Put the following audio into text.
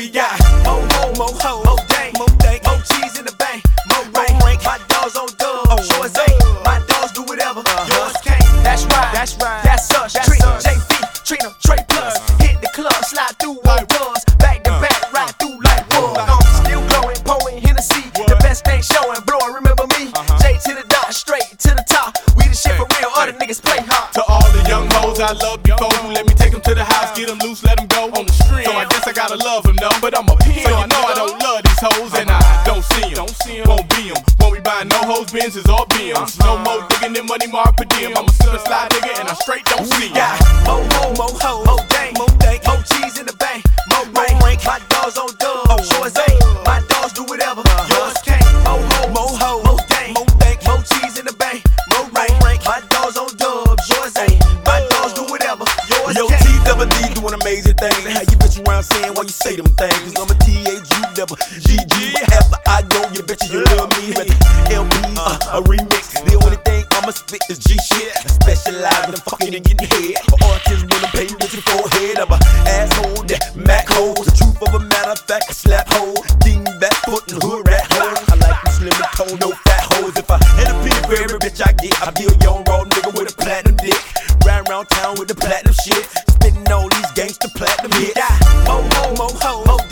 we got more ho, more ho, more dang, more cheese in the bank, more rank. My dogs on dub, yours ain't. My dogs do whatever, yours can't. That's right, that's us. Treat JV, Trina, Trey Plus. Hit the club, slide through like buzz. Back to back, ride through like wood. I'm still glowing, pouring Hennessy. The best thing showing, blowing. Remember me? J to the dot, straight to the top. We the shit for real, other niggas play hard. To all the young hoes I love before, let me take them to the house, get them loose, let them go on the street. So I guess I gotta love them, though, but I'm a pimp. So you know I don't love these hoes, and I don't see them, won't be them. Won't be buying no hoes, Benzes or BMs. No more digging in money, more per diem. I'm a slip and slide nigga, and I straight don't see ya. More ho, more ho, more dang, more cheese in the bank, more rank. My dogs on dub, yours ain't. My dogs do whatever, yours can't. More ho, more dang, more cheese in the bank, more rank. My dogs on dub, yours ain't. My dogs do whatever, yours Yo, can't. T-double-D doing amazing things. How you bitch around saying why you say them things? I'm a T-H-U-double-G-G. After I go, you bet you love me. LP, a remix. The only thing I'ma spit is G shit. I specialize in fucking and getting head. For artists wanna pay me with your forehead. I'm a asshole, that Mac hole. The truth of a matter of fact, I slap hole. Ding back foot and hood rat hole. I like them slim and tone, no fat hoes. If I hit a penny for every bitch I get, I be a young raw nigga with a platinum dick. Riding around town with the platinum shit. Spitting all these gangsta platinum hits. More ho, more